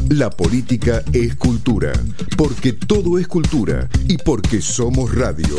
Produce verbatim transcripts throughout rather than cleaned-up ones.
La política es cultura, porque todo es cultura y porque somos radio.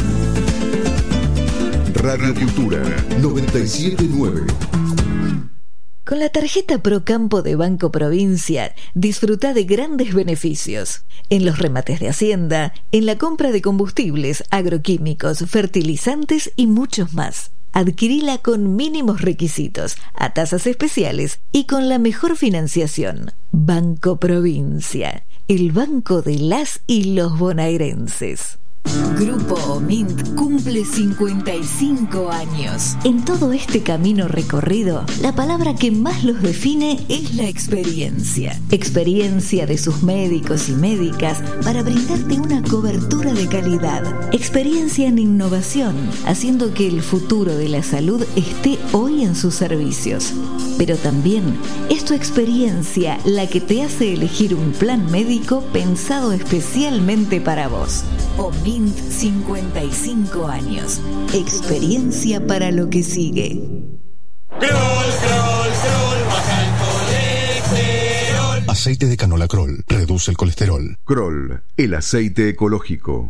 Radio Cultura noventa y siete punto nueve. Con la tarjeta Procampo de Banco Provincia, disfruta de grandes beneficios. En los remates de Hacienda, en la compra de combustibles, agroquímicos, fertilizantes y muchos más. Adquirila con mínimos requisitos, a tasas especiales y con la mejor financiación. Banco Provincia, el banco de las y los bonaerenses. Grupo OMINT cumple cincuenta y cinco años. En todo este camino recorrido, la palabra que más los define es la experiencia. Experiencia de sus médicos y médicas para brindarte una cobertura de calidad. Experiencia en innovación, haciendo que el futuro de la salud esté hoy en sus servicios. Pero también es tu experiencia la que te hace elegir un plan médico pensado especialmente para vos. OMINT cincuenta y cinco años. Experiencia para lo que sigue. Kroll, Kroll, Kroll, baja el colesterol. Aceite de canola Kroll reduce el colesterol. Kroll, el aceite ecológico.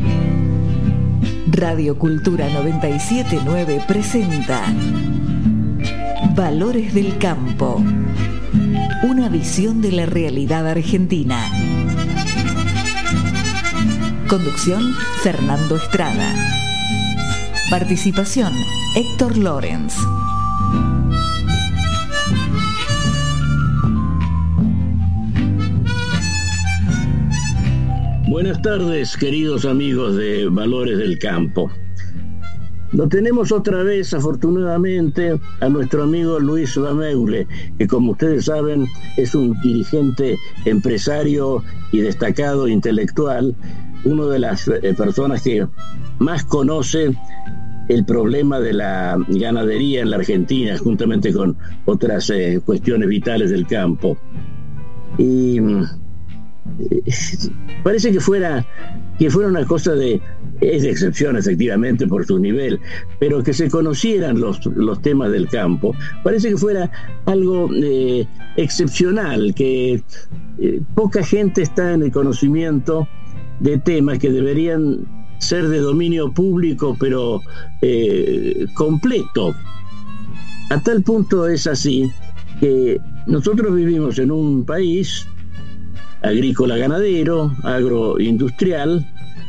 Radio Cultura noventa y siete punto nueve presenta Valores del Campo. Una visión de la realidad argentina. Conducción, Fernando Estrada. Participación, Héctor Lorenz. Buenas tardes, queridos amigos de Valores del Campo. Lo tenemos otra vez, afortunadamente, a nuestro amigo Luis Bameule, que como ustedes saben es un dirigente empresario y destacado intelectual, una de las eh, personas que más conoce el problema de la ganadería en la Argentina, juntamente con otras eh, cuestiones vitales del campo. Y eh, parece que fuera, que fuera una cosa de... Es de excepción, efectivamente, por su nivel, pero que se conocieran los, los temas del campo. Parece que fuera algo eh, excepcional, que eh, poca gente está en el conocimiento de temas que deberían ser de dominio público, pero eh, completo. A tal punto es así que nosotros vivimos en un país agrícola ganadero, agroindustrial,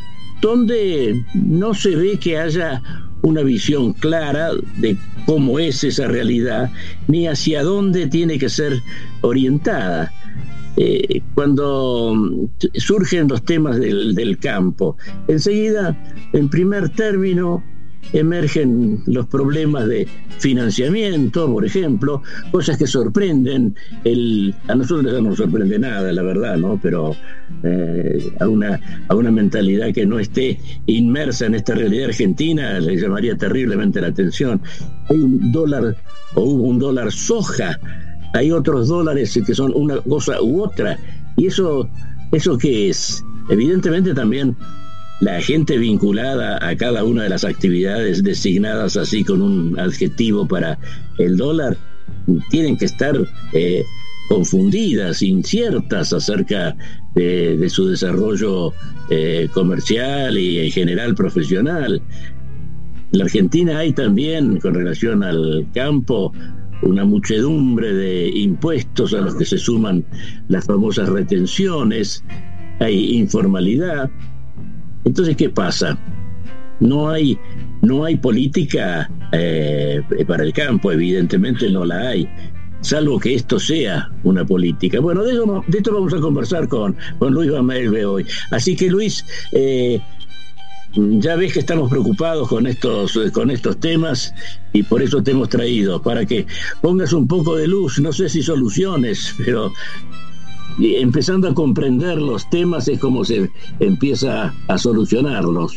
donde no se ve que haya una visión clara de cómo es esa realidad, ni hacia dónde tiene que ser orientada. Eh, cuando surgen los temas del, del campo, enseguida, en primer término, emergen los problemas de financiamiento, por ejemplo, cosas que sorprenden. El, a nosotros no nos sorprende nada, la verdad, ¿no? Pero eh, a, una, a una mentalidad que no esté inmersa en esta realidad argentina le llamaría terriblemente la atención. Hay un dólar, o hubo un dólar soja, hay otros dólares que son una cosa u otra. ¿Y eso, eso qué es? Evidentemente también la gente vinculada a cada una de las actividades designadas así con un adjetivo para el dólar tienen que estar eh, confundidas, inciertas acerca de, de su desarrollo eh, comercial y en general profesional. En la Argentina hay también, con relación al campo, una muchedumbre de impuestos a los que se suman las famosas retenciones, hay informalidad. Entonces, ¿qué pasa? No hay, no hay política eh, para el campo, evidentemente no la hay, salvo que esto sea una política. Bueno, de, eso, de esto vamos a conversar con, con Luis Bameule hoy. Así que, Luis, eh, ya ves que estamos preocupados con estos, con estos temas y por eso te hemos traído, para que pongas un poco de luz, no sé si soluciones, pero empezando a comprender los temas es como se empieza a solucionarlos.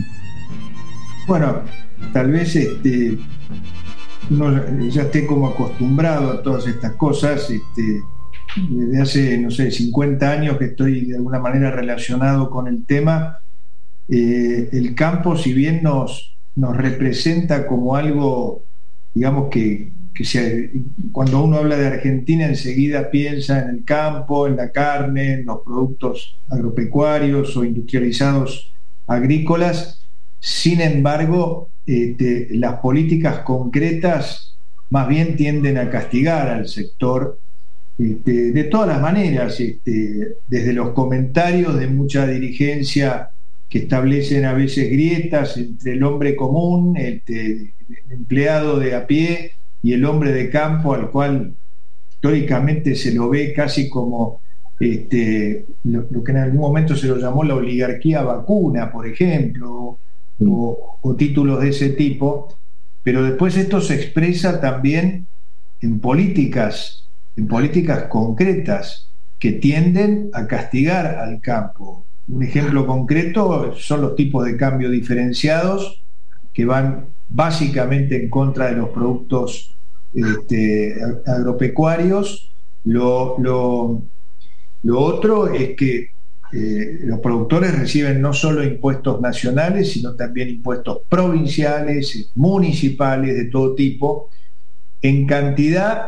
Bueno, tal vez este, uno ya esté como acostumbrado a todas estas cosas. Este, desde hace, no sé, cincuenta años que estoy de alguna manera relacionado con el tema. Eh, el campo, si bien nos, nos representa como algo, digamos, que, que se, cuando uno habla de Argentina enseguida piensa en el campo, en la carne, en los productos agropecuarios o industrializados agrícolas. Sin embargo, este, las políticas concretas más bien tienden a castigar al sector este, de todas las maneras, este, desde los comentarios de mucha dirigencia que establecen a veces grietas entre el hombre común, este, el empleado de a pie, y el hombre de campo, al cual históricamente se lo ve casi como este, lo, lo que en algún momento se lo llamó la oligarquía vacuna, por ejemplo, mm. o, o títulos de ese tipo, pero después esto se expresa también en políticas, en políticas concretas que tienden a castigar al campo. Un ejemplo concreto son los tipos de cambio diferenciados que van básicamente en contra de los productos Este, agropecuarios. Lo, lo, lo otro es que eh, los productores reciben no solo impuestos nacionales, sino también impuestos provinciales, municipales, de todo tipo, en cantidad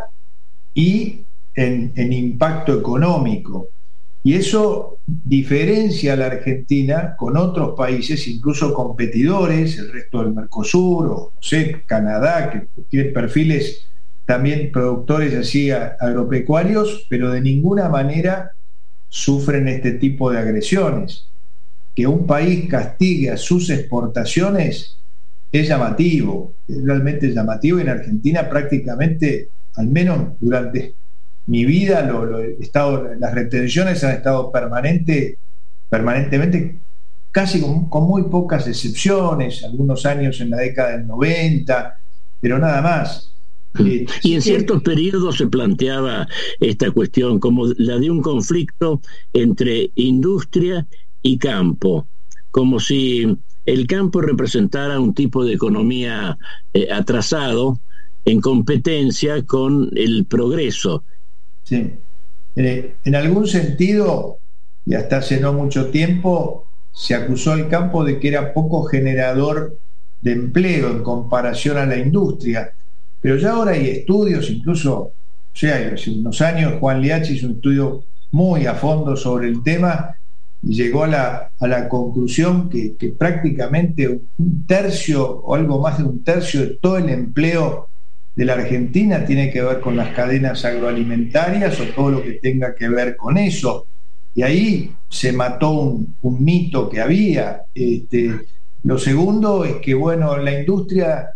y en, en impacto económico. Y eso diferencia a la Argentina con otros países, incluso competidores, el resto del Mercosur, o no sé, Canadá, que tiene perfiles también productores así agropecuarios, pero de ninguna manera sufren este tipo de agresiones. Que un país castigue a sus exportaciones es llamativo, es realmente llamativo. En Argentina prácticamente, al menos durante mi vida, lo, lo, estado, las retenciones han estado permanente, permanentemente, casi con, con muy pocas excepciones, algunos años en la década del noventa, pero nada más. Eh, y en ciertos periodos se planteaba esta cuestión como la de un conflicto entre industria y campo, como si el campo representara un tipo de economía eh, atrasado en competencia con el progreso. Sí. Eh, en algún sentido, y hasta hace no mucho tiempo, se acusó al campo de que era poco generador de empleo en comparación a la industria. Pero ya ahora hay estudios, incluso, o sea, hace unos años Juan Liachi hizo un estudio muy a fondo sobre el tema y llegó a la, a la conclusión que, que prácticamente un tercio o algo más de un tercio de todo el empleo de la Argentina tiene que ver con las cadenas agroalimentarias o todo lo que tenga que ver con eso. Y ahí se mató un, un mito que había. Este, lo segundo es que, bueno, la industria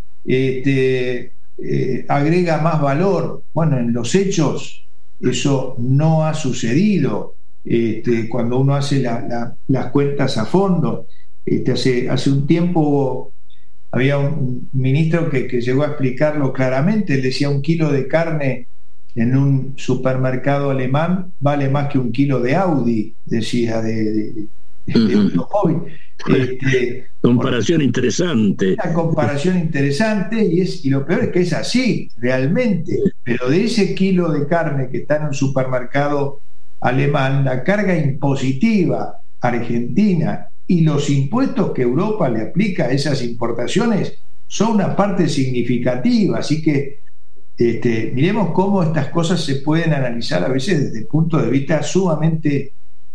este, eh, agrega más valor. Bueno, en los hechos eso no ha sucedido. Este, cuando uno hace la, la, las cuentas a fondo. Este, hace, hace un tiempo había un ministro que, que llegó a explicarlo claramente. Él decía: un kilo de carne en un supermercado alemán vale más que un kilo de Audi, decía, de, de, de, de automóvil. Este, comparación interesante. Una comparación interesante, y, es, y lo peor es que es así, realmente. Pero de ese kilo de carne que está en un supermercado alemán, la carga impositiva argentina y los impuestos que Europa le aplica a esas importaciones son una parte significativa. Así que este, miremos cómo estas cosas se pueden analizar a veces desde el punto de vista sumamente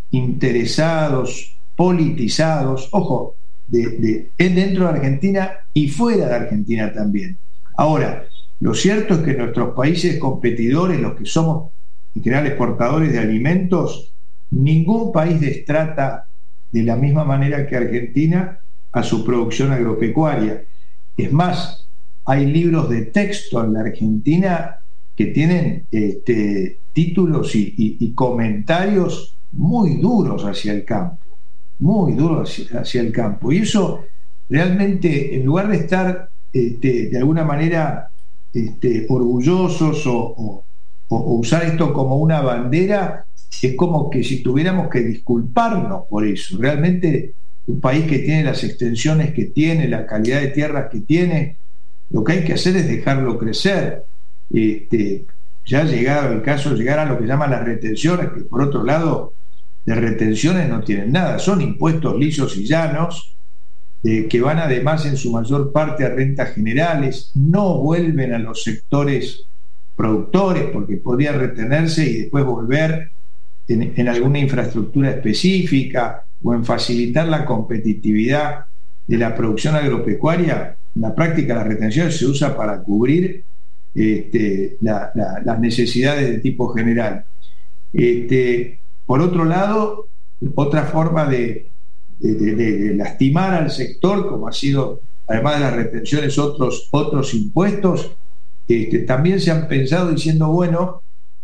interesados, politizados, ojo, de, de, dentro de Argentina y fuera de Argentina también. Ahora, lo cierto es que nuestros países competidores, los que somos en general exportadores de alimentos, ningún país destrata de la misma manera que Argentina a su producción agropecuaria. Es más, hay libros de texto en la Argentina que tienen este, títulos y, y, y comentarios muy duros hacia el campo, muy duros hacia, hacia el campo. Y eso realmente, en lugar de estar este, de alguna manera este, orgullosos o, o, o usar esto como una bandera, es como que si tuviéramos que disculparnos por eso. Realmente un país que tiene las extensiones que tiene, la calidad de tierras que tiene, lo que hay que hacer es dejarlo crecer. Este, ya llegado el caso de llegar a lo que llaman las retenciones, que por otro lado de retenciones no tienen nada, son impuestos lisos y llanos, eh, que van además en su mayor parte a rentas generales, no vuelven a los sectores productores porque podría retenerse y después volver en, en alguna infraestructura específica o en facilitar la competitividad de la producción agropecuaria. En la práctica la retención se usa para cubrir este, la, la, las necesidades de tipo general. Este, por otro lado, otra forma de, de, de, de lastimar al sector, como ha sido, además de las retenciones, otros, otros impuestos, este, también se han pensado diciendo, bueno,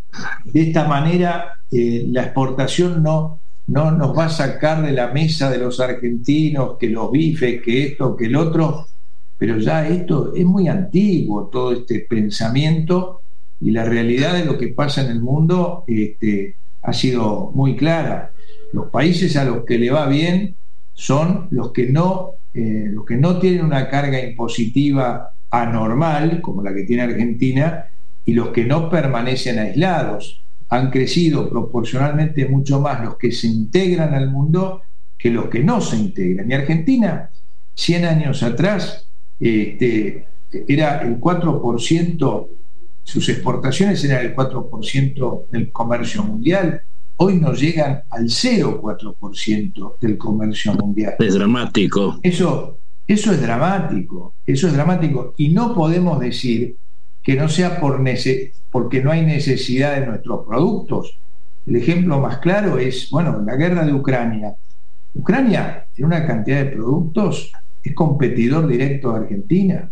de esta manera eh, la exportación no, no nos va a sacar de la mesa de los argentinos, que los bifes, que esto, que el otro, pero ya esto es muy antiguo, todo este pensamiento, y la realidad de lo que pasa en el mundo este, ha sido muy clara. Los países a los que le va bien son los que no, eh, los que no tienen una carga impositiva anormal, como la que tiene Argentina, y los que no permanecen aislados. Han crecido proporcionalmente mucho más los que se integran al mundo que los que no se integran. Y Argentina, cien años atrás, este, era el cuatro por ciento, sus exportaciones eran el cuatro por ciento del comercio mundial. Hoy no llegan al cero coma cuatro por ciento del comercio mundial. Es dramático. Eso, eso es dramático, eso es dramático. Y no podemos decir que no sea por nece- porque no hay necesidad de nuestros productos. El ejemplo más claro es, bueno, la guerra de Ucrania. Ucrania, en una cantidad de productos, es competidor directo de Argentina.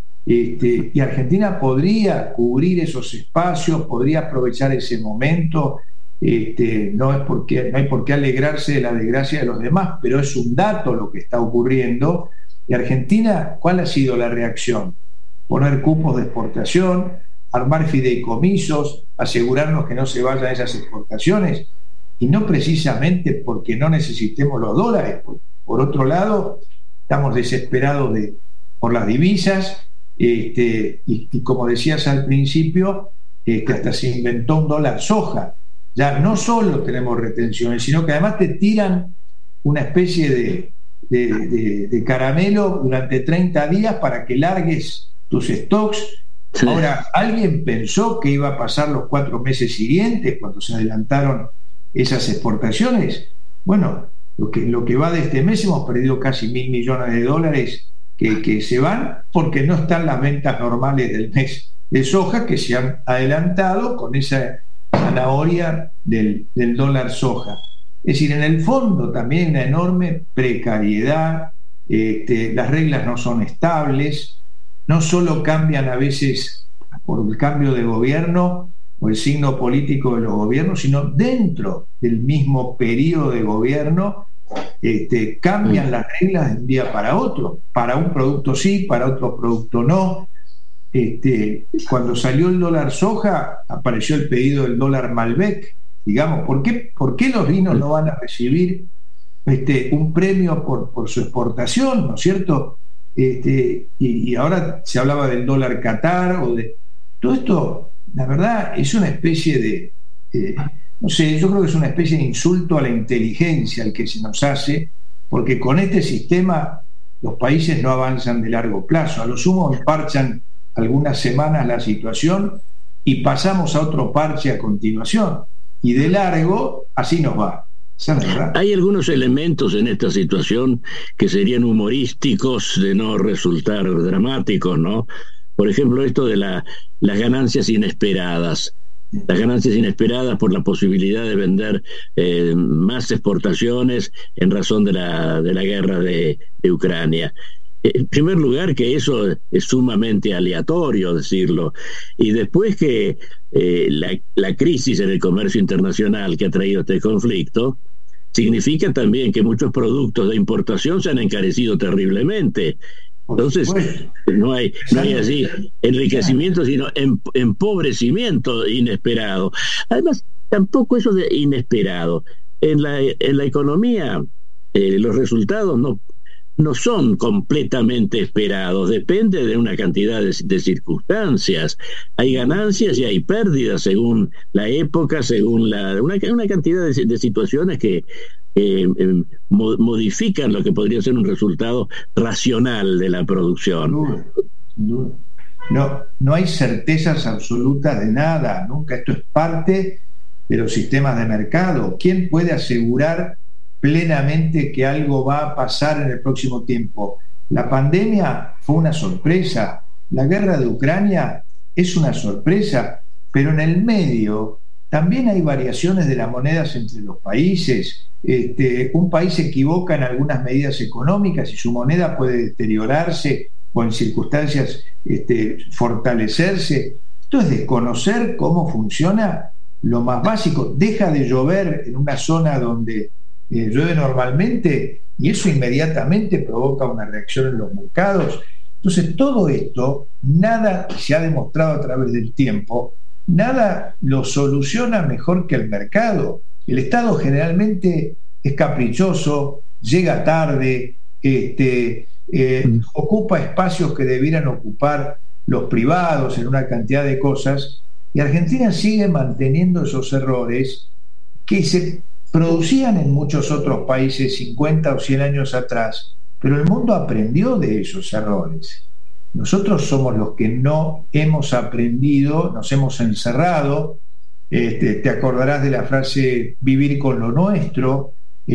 Este, y Argentina podría cubrir esos espacios, podría aprovechar ese momento. Este, no, es porque, no hay por qué alegrarse de la desgracia de los demás, pero es un dato lo que está ocurriendo. Y Argentina, ¿cuál ha sido la reacción? Poner cupos de exportación, armar fideicomisos, asegurarnos que no se vayan esas exportaciones, y no precisamente porque no necesitemos los dólares. Por, por otro lado, estamos desesperados de, por las divisas, este, y, y como decías al principio, este, hasta se inventó un dólar soja. Ya no solo tenemos retenciones, sino que además te tiran una especie de, de, de, de caramelo durante treinta días para que largues tus stocks. Sí. Ahora, ¿alguien pensó que iba a pasar los cuatro meses siguientes cuando se adelantaron esas exportaciones? Bueno, lo que, lo que va de este mes hemos perdido casi mil millones de dólares que, que se van porque no están las ventas normales del mes de soja, que se han adelantado con esa zanahoria del, del dólar soja. Es decir, en el fondo también hay una enorme precariedad, este, las reglas no son estables, no solo cambian a veces por el cambio de gobierno o el signo político de los gobiernos, sino dentro del mismo periodo de gobierno este, cambian las reglas de un día para otro. Para un producto sí, para otro producto no. Este, cuando salió el dólar soja, apareció el pedido del dólar Malbec. Digamos, ¿por qué, por qué los vinos no van a recibir este, un premio por, por su exportación, ¿no es cierto? Este, y, y ahora se hablaba del dólar Qatar o de todo esto. La verdad es una especie de eh, no sé, yo creo que es una especie de insulto a la inteligencia el que se nos hace, porque con este sistema los países no avanzan de largo plazo. A lo sumo parchan algunas semanas la situación y pasamos a otro parche a continuación, y de largo así nos va. Hay algunos elementos en esta situación que serían humorísticos de no resultar dramáticos, ¿no? Por ejemplo, esto de la, las ganancias inesperadas. Las ganancias inesperadas por la posibilidad de vender eh, más exportaciones en razón de la, de la guerra de, de Ucrania. En primer lugar, que eso es sumamente aleatorio decirlo, y después que eh, la, la crisis en el comercio internacional que ha traído este conflicto significa también que muchos productos de importación se han encarecido terriblemente. Entonces no hay, no hay así enriquecimiento, sino empobrecimiento inesperado. Además, tampoco eso de inesperado. En la, en la economía, eh, los resultados no no son completamente esperados, depende de una cantidad de, de circunstancias. Hay ganancias y hay pérdidas según la época, según la una, una cantidad de, de situaciones que eh, eh, mo, modifican lo que podría ser un resultado racional de la producción. Sin duda, sin duda. No, no hay certezas absolutas de nada, nunca. Esto es parte de los sistemas de mercado. ¿Quién puede asegurar plenamente que algo va a pasar en el próximo tiempo? La pandemia fue una sorpresa, la guerra de Ucrania es una sorpresa, pero en el medio también hay variaciones de las monedas entre los países. Este, un país se equivoca en algunas medidas económicas y su moneda puede deteriorarse o en circunstancias este, fortalecerse. Esto es desconocer cómo funciona lo más básico. Deja de llover en una zona donde eh, llueve normalmente y eso inmediatamente provoca una reacción en los mercados. Entonces todo esto, nada se ha demostrado a través del tiempo, nada lo soluciona mejor que el mercado. El Estado generalmente es caprichoso, llega tarde, este, eh, mm. ocupa espacios que debieran ocupar los privados en una cantidad de cosas, y Argentina sigue manteniendo esos errores que se producían en muchos otros países cincuenta o cien años atrás, pero el mundo aprendió de esos errores. Nosotros somos los que no hemos aprendido, nos hemos encerrado. Este, te acordarás de la frase vivir con lo nuestro,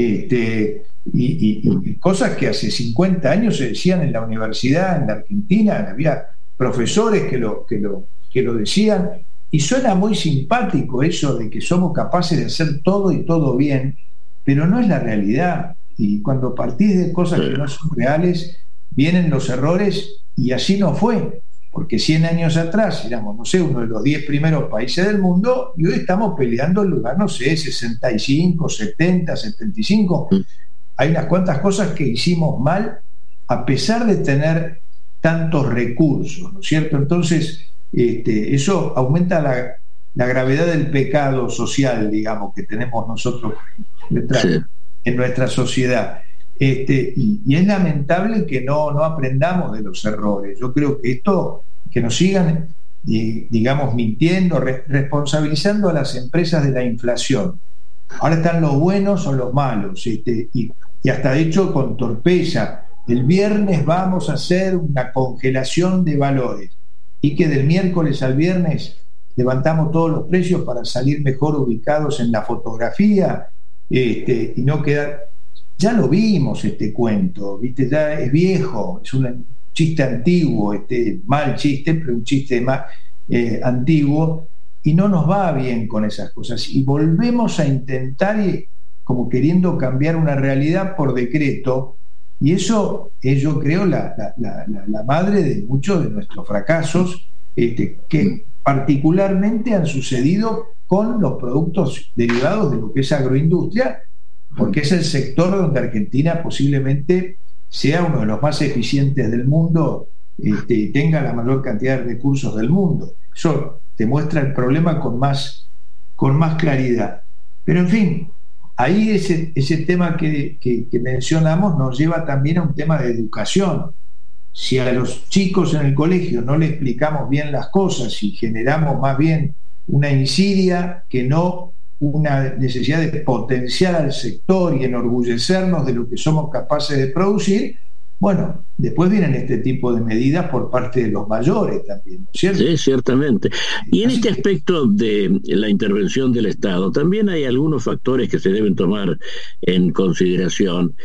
este, y, y, y cosas que hace cincuenta años se decían en la universidad, en la Argentina, había profesores que lo, que lo, que lo decían, y suena muy simpático eso de que somos capaces de hacer todo y todo bien, pero no es la realidad. Y cuando partís de cosas que no son reales, vienen los errores, y así no fue, porque cien años atrás éramos, no sé, uno de los diez primeros países del mundo, y hoy estamos peleando el lugar, no sé, sesenta y cinco, setenta, setenta y cinco. Hay unas cuantas cosas que hicimos mal, a pesar de tener tantos recursos, ¿no es cierto? Entonces, este, eso aumenta la, la gravedad del pecado social, digamos, que tenemos nosotros detrás, sí, en nuestra sociedad. Este, y, y es lamentable que no, no aprendamos de los errores. Yo creo que esto, que nos sigan, y, digamos, mintiendo, re, responsabilizando a las empresas de la inflación. Ahora están los buenos o los malos, este, y, y hasta de hecho con torpeza. El viernes vamos a hacer una congelación de valores, y que del miércoles al viernes levantamos todos los precios para salir mejor ubicados en la fotografía, este, y no quedar... Ya lo vimos este cuento, ¿viste? Ya es viejo, es un chiste antiguo, este, mal chiste, pero un chiste más eh, antiguo, y no nos va bien con esas cosas. Y volvemos a intentar, y, como queriendo cambiar una realidad por decreto, y eso es, yo creo, la, la, la, la madre de muchos de nuestros fracasos, este, que particularmente han sucedido con los productos derivados de lo que es agroindustria, porque es el sector donde Argentina posiblemente sea uno de los más eficientes del mundo, este, y tenga la mayor cantidad de recursos del mundo. Eso te muestra el problema con más, con más claridad. Pero en fin, ahí ese, ese tema que, que, que mencionamos nos lleva también a un tema de educación. Si a los chicos en el colegio no le explicamos bien las cosas y generamos más bien una insidia que no una necesidad de potenciar al sector y enorgullecernos de lo que somos capaces de producir, bueno, después vienen este tipo de medidas por parte de los mayores también, ¿cierto? Sí, ciertamente. Y en este aspecto de la intervención del Estado, también hay algunos factores que se deben tomar en consideración,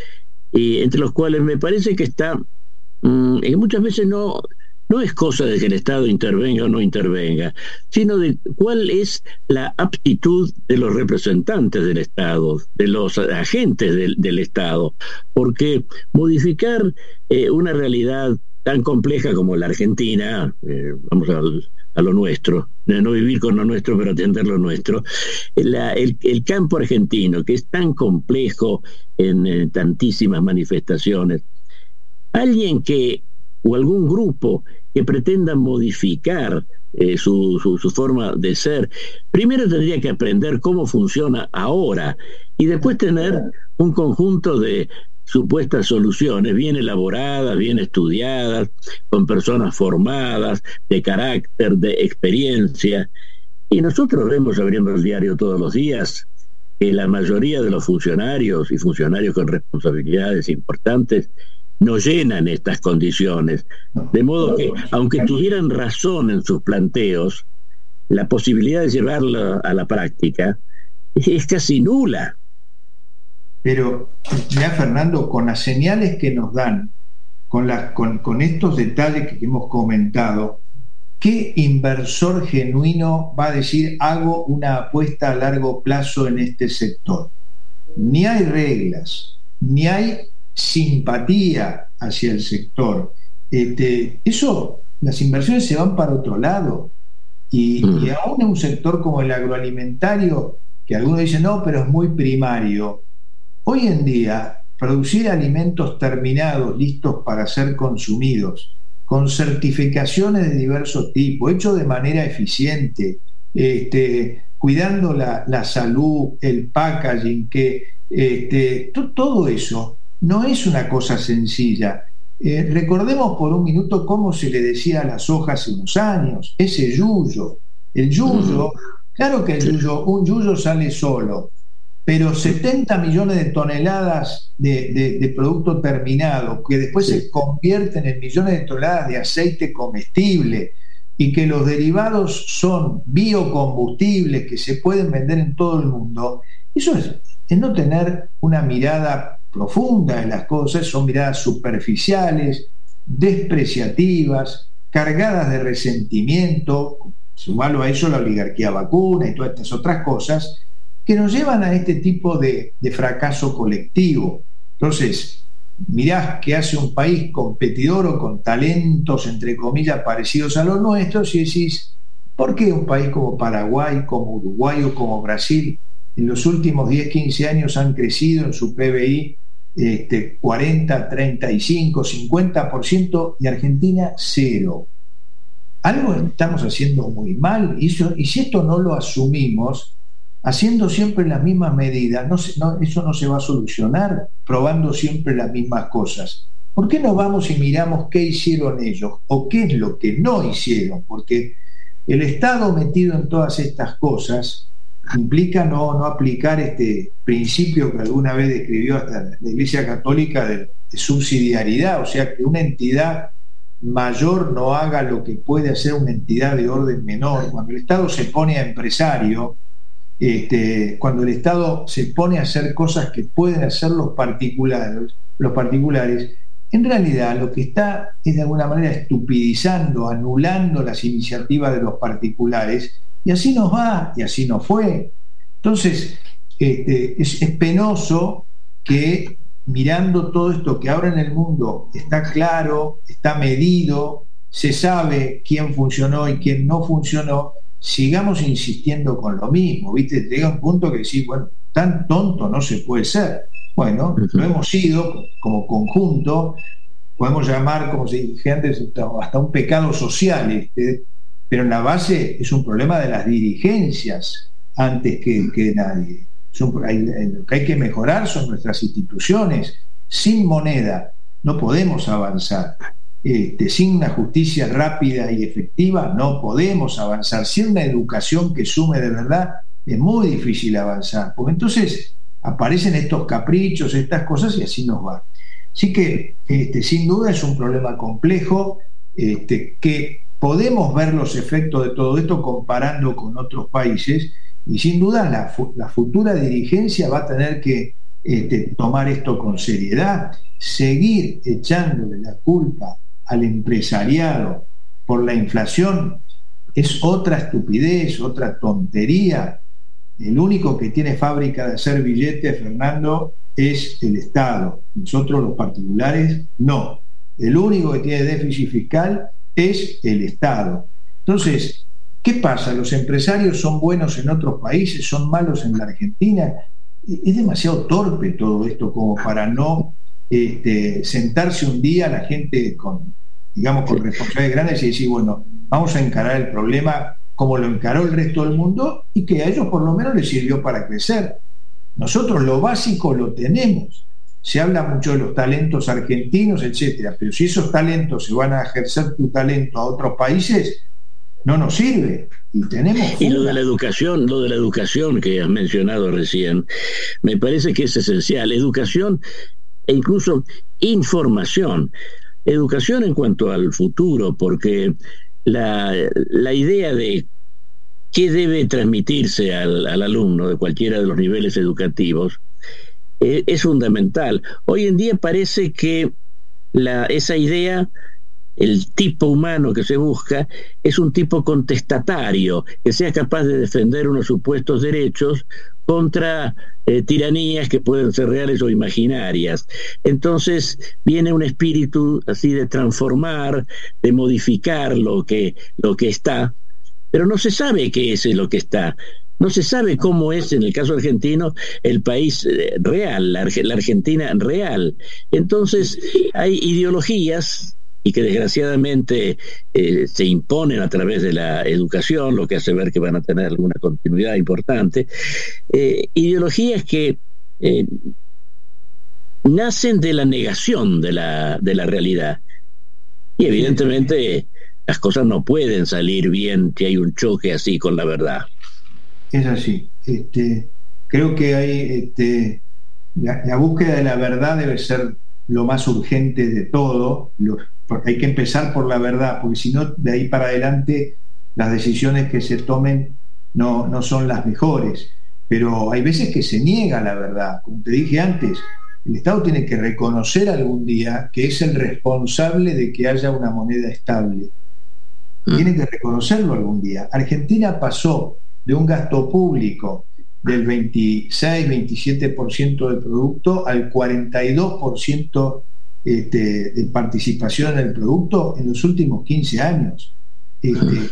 y entre los cuales me parece que está, mmm, que muchas veces no... No es cosa de que el Estado intervenga o no intervenga, sino de cuál es la aptitud de los representantes del Estado, de los agentes del, del Estado, porque modificar eh, una realidad tan compleja como la Argentina, eh, vamos a, a lo nuestro, no vivir con lo nuestro, pero atender lo nuestro, la, el, el campo argentino, que es tan complejo en, en tantísimas manifestaciones, alguien que, o algún grupo que pretenda modificar eh, su, su, su forma de ser, primero tendría que aprender cómo funciona ahora, y después tener un conjunto de supuestas soluciones bien elaboradas, bien estudiadas, con personas formadas, de carácter, de experiencia. Y nosotros vemos, abriendo el diario todos los días, que la mayoría de los funcionarios y funcionarios con responsabilidades importantes no llenan estas condiciones. De modo que, aunque tuvieran razón en sus planteos, la posibilidad de llevarlo a la práctica es casi nula. Pero, ya Fernando, con las señales que nos dan, con, la, con, con estos detalles que hemos comentado, ¿qué inversor genuino va a decir hago una apuesta a largo plazo en este sector? Ni hay reglas, ni hay simpatía hacia el sector. Este, eso, las inversiones se van para otro lado. Y, mm. y aún en un sector como el agroalimentario, que algunos dicen, no, pero es muy primario. Hoy en día, producir alimentos terminados, listos para ser consumidos, con certificaciones de diversos tipos, hecho de manera eficiente, este, cuidando la, la salud, el packaging, que este, to, todo eso no es una cosa sencilla. Eh, recordemos por un minuto cómo se le decía a las hojas en los años, ese yuyo. El yuyo, claro que el yuyo, un yuyo sale solo, pero setenta millones de toneladas de, de, de producto terminado, que después sí. se convierten en millones de toneladas de aceite comestible, y que los derivados son biocombustibles que se pueden vender en todo el mundo, eso es, es no tener una mirada profunda de las cosas, son miradas superficiales, despreciativas, cargadas de resentimiento, sumalo a eso la oligarquía vacuna y todas estas otras cosas, que nos llevan a este tipo de, de fracaso colectivo. Entonces, mirás que hace un país competidor o con talentos, entre comillas, parecidos a los nuestros, y decís, ¿por qué un país como Paraguay, como Uruguay o como Brasil en los últimos diez, quince años han crecido en su P B I este, cuarenta, treinta y cinco, cincuenta por ciento y Argentina cero? Algo estamos haciendo muy mal, y, eso, y si esto no lo asumimos, haciendo siempre las mismas medidas, no, no, eso no se va a solucionar, probando siempre las mismas cosas. ¿Por qué no vamos y miramos qué hicieron ellos o qué es lo que no hicieron? Porque el Estado metido en todas estas cosas implica no, no aplicar este principio que alguna vez describió hasta la Iglesia Católica de, de subsidiariedad, o sea, que una entidad mayor no haga lo que puede hacer una entidad de orden menor. Cuando el Estado se pone a empresario, este, cuando el Estado se pone a hacer cosas que pueden hacer los particulares, los particulares, en realidad lo que está es de alguna manera estupidizando, anulando las iniciativas de los particulares, y así nos va, y así nos fue. Entonces, este, es, es penoso que mirando todo esto que ahora en el mundo está claro, está medido, se sabe quién funcionó y quién no funcionó, sigamos insistiendo con lo mismo, ¿viste? Llega un punto que decís, bueno, tan tonto no se puede ser. Bueno, lo hemos sido como conjunto, podemos llamar, como se dije antes, hasta un pecado social, este, pero en la base es un problema de las dirigencias antes que, que de nadie. Son, hay, lo que hay que mejorar son nuestras instituciones. Sin moneda no podemos avanzar. Este, sin una justicia rápida y efectiva no podemos avanzar. Sin una educación que sume de verdad es muy difícil avanzar, porque entonces aparecen estos caprichos, estas cosas, y así nos va. Así que este, sin duda es un problema complejo, este, que podemos ver los efectos de todo esto comparando con otros países, y sin duda la, la futura dirigencia va a tener que este, tomar esto con seriedad. Seguir echándole la culpa al empresariado por la inflación es otra estupidez, otra tontería. El único que tiene fábrica de hacer billetes, Fernando, es el Estado. Nosotros los particulares no. El único que tiene déficit fiscal es el Estado. Entonces, ¿qué pasa? ¿Los empresarios son buenos en otros países, son malos en la Argentina? Es demasiado torpe todo esto como para no este, sentarse un día la gente con, digamos, con responsabilidades grandes y decir, bueno, vamos a encarar el problema como lo encaró el resto del mundo y que a ellos por lo menos les sirvió para crecer. Nosotros lo básico lo tenemos. se habla mucho de los talentos argentinos, etcétera, pero si esos talentos se van a ejercer tu talento a otros países, no nos sirve. Y tenemos y lo de la educación, lo de la educación que has mencionado recién, me parece que es esencial. Educación e incluso información. Educación en cuanto al futuro, porque la, la idea de qué debe transmitirse al, al alumno de cualquiera de los niveles educativos eh, es fundamental. Hoy en día parece que la, esa idea, el tipo humano que se busca, es un tipo contestatario, que sea capaz de defender unos supuestos derechos contra eh, tiranías que pueden ser reales o imaginarias. Entonces viene un espíritu así de transformar, de modificar lo que, lo que está, pero no se sabe qué es lo que está. No se sabe cómo es, en el caso argentino, el país real, la, la Argentina real. Entonces hay ideologías y que desgraciadamente eh, se imponen a través de la educación, lo que hace ver que van a tener alguna continuidad importante, eh, ideologías que eh, nacen de la negación de la, de la realidad. Y evidentemente las cosas no pueden salir bien si hay un choque así con la verdad. Es así. Este, creo que hay este, la, la búsqueda de la verdad debe ser lo más urgente de todo. Los porque hay que empezar por la verdad, porque si no, de ahí para adelante las decisiones que se tomen no, no son las mejores. Pero hay veces que se niega la verdad. Como te dije antes, el Estado tiene que reconocer algún día que es el responsable de que haya una moneda estable. Tiene que reconocerlo algún día. Argentina pasó de un gasto público del veintiséis veintisiete por ciento del producto al cuarenta y dos por ciento Este, de participación en el producto en los últimos quince años. Este,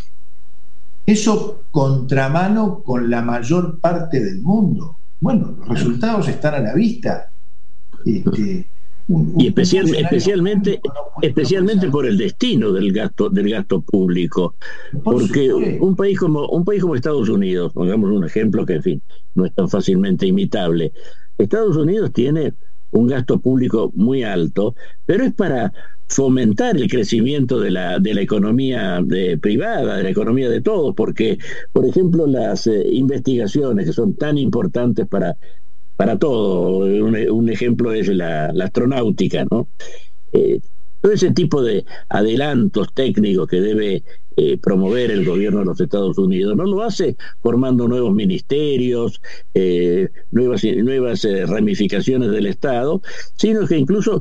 eso contramano con la mayor parte del mundo. Bueno, los resultados están a la vista. Este, un, un, y especial, especialmente no especialmente por el destino del gasto del gasto público, porque un país como un país como Estados Unidos, pongamos un ejemplo que en fin no es tan fácilmente imitable. Estados Unidos tiene un gasto público muy alto, pero es para fomentar el crecimiento de la de la economía de, privada, de la economía de todos, porque, por ejemplo, las eh, investigaciones que son tan importantes para, para todo, un, un ejemplo es la, la astronáutica, ¿no? Eh, todo ese tipo de adelantos técnicos que debe eh, promover el gobierno de los Estados Unidos no lo hace formando nuevos ministerios, eh, nuevas, nuevas eh, ramificaciones del Estado, sino que incluso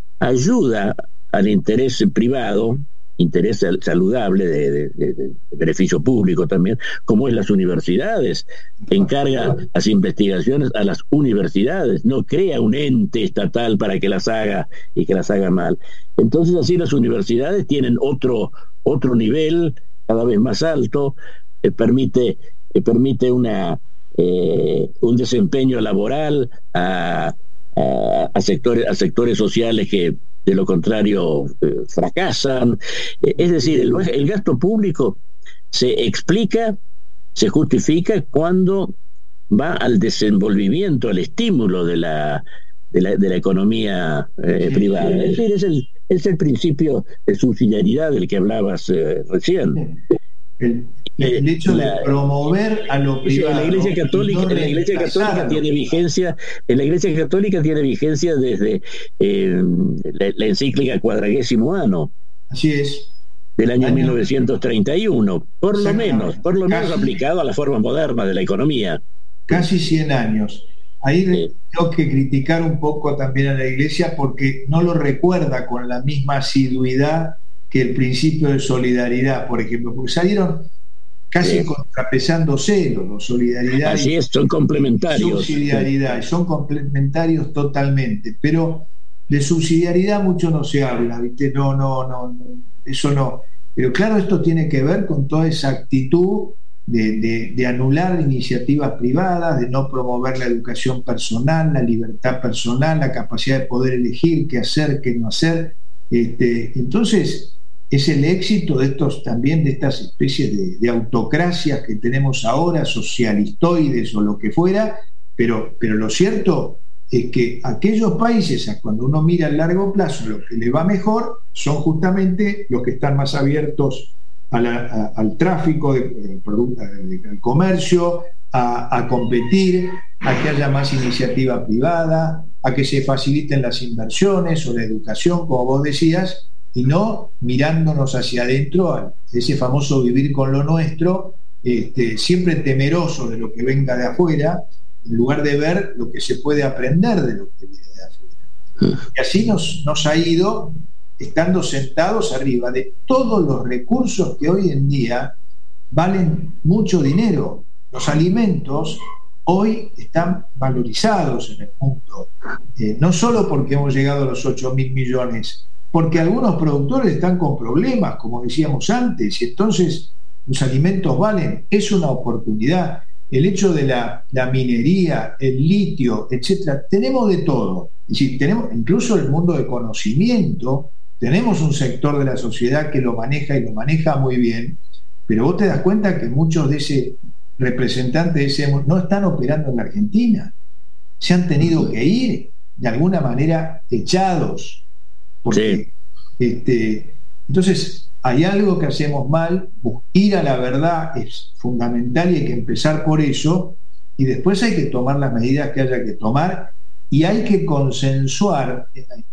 ayuda al interés privado, interés saludable de, de, de, de beneficio público también, como es las universidades. Encarga las investigaciones a las universidades, no crea un ente estatal para que las haga y que las haga mal. Entonces así las universidades tienen otro otro nivel cada vez más alto, eh, permite eh, permite una eh, un desempeño laboral a, a, a sectores a sectores sociales que de lo contrario eh, fracasan. Eh, es decir, el, el gasto público se explica, se justifica cuando va al desenvolvimiento, al estímulo de la de la, de la economía eh, sí, privada. Sí, es decir, es el es el principio de subsidiariedad del que hablabas eh, recién. El, el hecho la, de promover a lo privado. La Iglesia Católica, no la Iglesia Católica tiene vigencia, en la Iglesia Católica tiene vigencia desde eh, la, la encíclica Quadragésimo Anno. Así es. Del año, año mil novecientos treinta y uno, por lo menos, por lo menos aplicado a la forma moderna de la economía. Casi cien años. Ahí sí. Tengo que criticar un poco también a la Iglesia porque no lo recuerda con la misma asiduidad que el principio de solidaridad, por ejemplo, porque salieron casi sí. contrapesándose los solidaridad Así es, son complementarios. Subsidiariedad, sí. son complementarios totalmente, pero de subsidiariedad mucho no se habla, ¿viste? No, no, no, eso no. Pero claro, esto tiene que ver con toda esa actitud De, de, de anular iniciativas privadas, de no promover la educación personal, la libertad personal, la capacidad de poder elegir qué hacer, qué no hacer. Este, entonces, es el éxito de estos también, de estas especies de, de autocracias que tenemos ahora, socialistoides o lo que fuera, pero, pero lo cierto es que aquellos países, cuando uno mira a largo plazo, lo que le va mejor son justamente los que están más abiertos a la, a, al tráfico, de, de, de, al comercio, a, a competir, a que haya más iniciativa privada, a que se faciliten las inversiones o la educación, como vos decías, y no mirándonos hacia adentro, a ese famoso vivir con lo nuestro, este, siempre temeroso de lo que venga de afuera, en lugar de ver lo que se puede aprender de lo que viene de afuera. Y así nos, nos ha ido estando sentados arriba de todos los recursos que hoy en día valen mucho dinero. Los alimentos hoy están valorizados en el mundo, eh, no solo porque hemos llegado a los ocho mil millones, porque algunos productores están con problemas, como decíamos antes, y entonces los alimentos valen. Es una oportunidad. El hecho de la, la minería, el litio, etcétera, tenemos de todo. Es decir, tenemos incluso el mundo de conocimiento, tenemos un sector de la sociedad que lo maneja y lo maneja muy bien, pero vos te das cuenta que muchos de ese representantes de ese no están operando en la Argentina, se han tenido que ir de alguna manera echados, porque sí. este, entonces hay algo que hacemos mal. Ir a la verdad es fundamental y hay que empezar por eso, y después hay que tomar las medidas que haya que tomar, y hay que consensuar